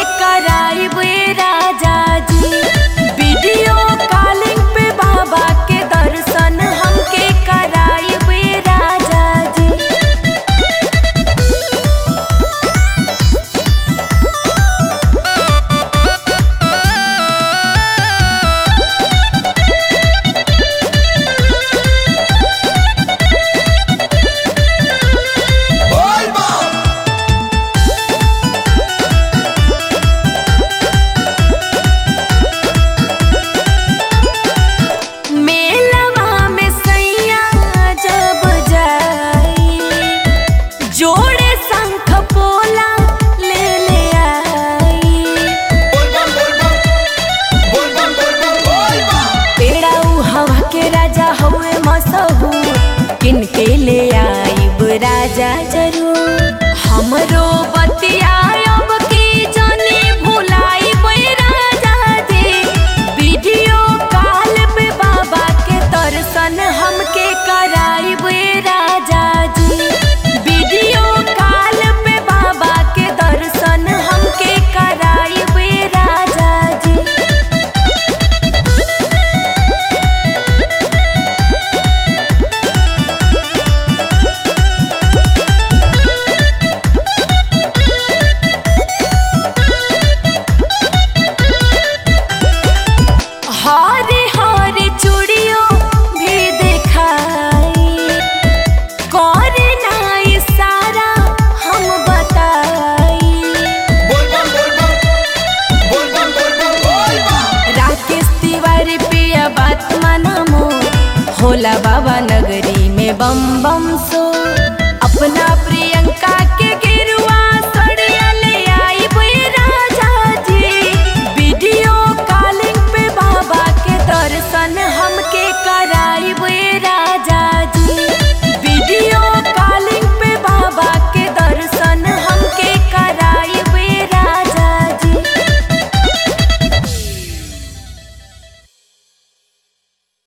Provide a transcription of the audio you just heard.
कराइब राजा जी। Video calling पे बाबा के दर्शन हमके कराइब राजा जी। जोड़े शंख पोला ले ले आई। पेड़ा उ हवा के राजा हुए मशहूर, किनके ले आइब राजा जरूर। हमरो बतिया अब की जाने भुलाइब राजा जी। वीडियो कॉल पे बाबा के दर्शन हमके कराइब राजा जी। वीडियो कॉल पे बाबा के दर्शन हमके कराइब राजा जी। हरे हरे चूड़ियों भी दिखाई, करे ना इशारा हम बताई। राकेश तिवारी पिया बात माना मोर, होला बाबा नगरी में बम बम सो।